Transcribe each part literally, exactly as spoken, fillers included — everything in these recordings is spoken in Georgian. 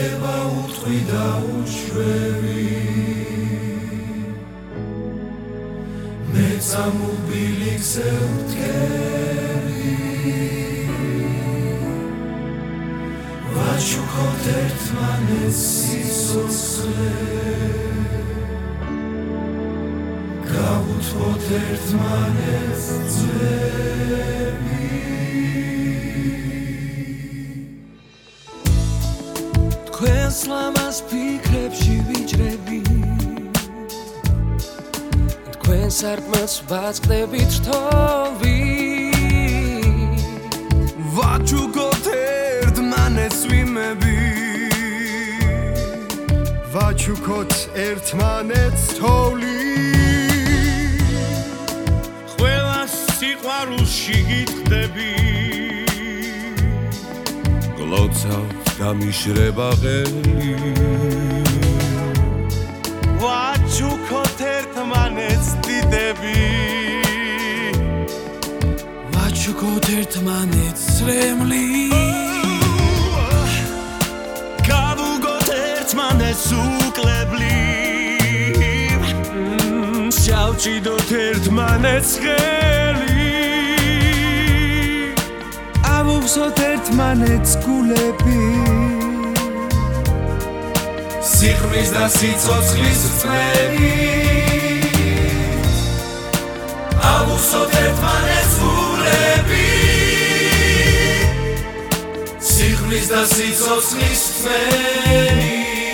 ხდება უთყვი და უჩვევი მე წამობილი გზევტკები ვაჩუქოთ ერთმანეთს სიცოცხლე გავუთმოთ ერთმანეთს ძველი თქვენს ლამაზ ფიქრებში ვიჭრები თქვენ სარკმელს ვაწყდებით რთოვი ვაჩუქოთ ერთმანეთს ვიმები ვაჩუქოთ ერთმანეთს თოვლი სიყვარულში გიტყდები გლოცავთ გამიშრება ღელი ვაჩუქოთ ერთმანეთს დიდები ვაჩუქოთ ერთმანეთს რემლი გავუგოთ ერთმანეთს უკლებლი შავჭიდოთ ერთმანეთს ღელი ავუხსოთ ერთმანეთს გულები სიხმის და სიცოცხლის წვერი ავუხსოთ ერთმანეთს გულები სიხმის და სიცოცხლის წვერი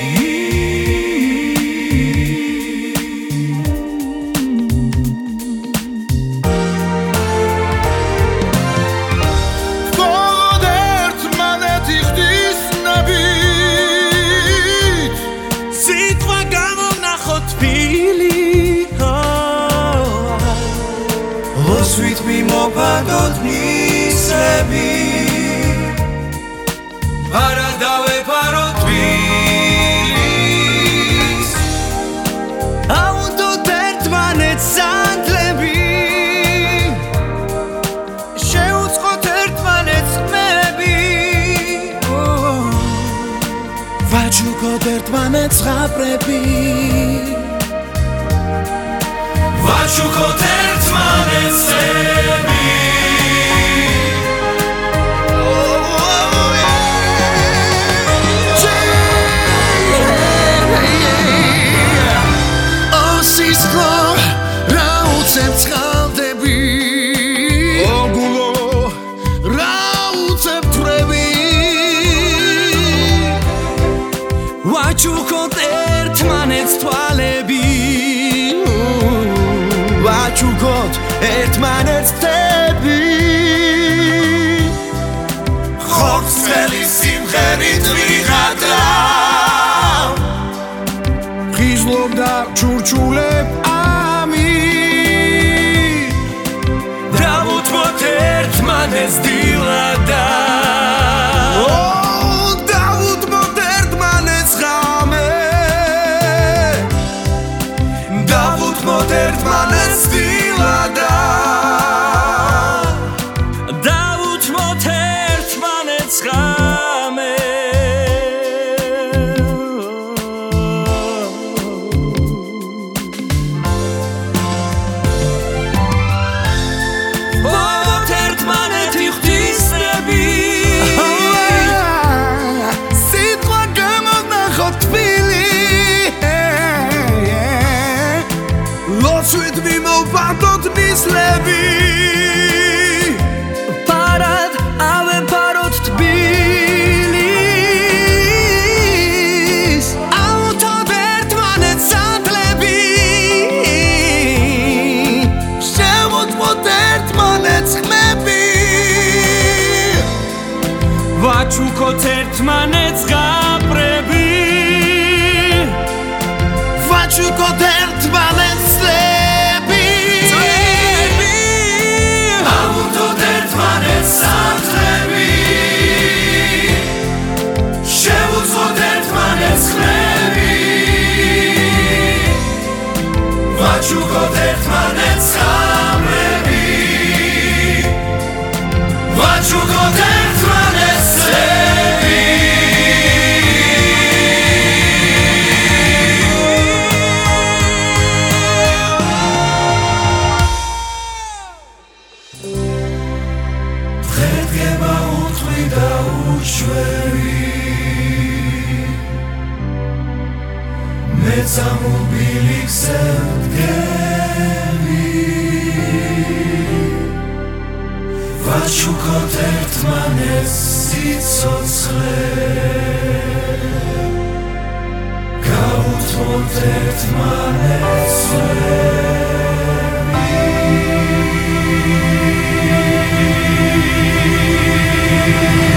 Sweet me more padot nislebi Paradave parot tvilis Aundot ერთმანეთს სანთლები შევუწყოთ ერთმანეთს ხმები ვაჩუქოთ ერთმანეთს ზღაპრები ვაჩუქოთ ერთმანეთს წები ოსისხლო რა უცებ წყალდები ოგულო რა უცებ თვრები ვაჩუქოთ ერთმანეთს თვალები ვაჩუქოთ ერთმანეთს თები ხორცელი სიმღერით ვიღადრავ ხიზლობდა ჩურჩულებ ამი დავუთმოთ ერთმანეთს დილადა დავუთმოთ ერთმანეთს ღამე დავუთმოთ ერთმანეთს დილადა დავუთმოთ ერთმანეთს ღამე ვამოთ ერთმანეთი ღვთისნები სიტყვა გამოვნახოთ თბილი ლოცვით მიმოვპარდოთ ნისლები პარად ავეპაროთ თბილის ავუთოთ ერთმანეთს სანთლები შევუთმოთ ერთმანეთს ხმები ვაჩუქოთ ერთმანეთს ზღაპრები ვაჩუქოთ ერთმანეთს წები ავუთოთ ერთმანეთს სანთლები შევუწყოთ ერთმანეთს ხმები ვაჩუქოთ ერთმანეთს ღამები ვაჩუქოთ ერთმანეთს წები da uçveri Meța mobilik zedgeri Vačukot ertmanes sitsocle Gautmot ertmanes levi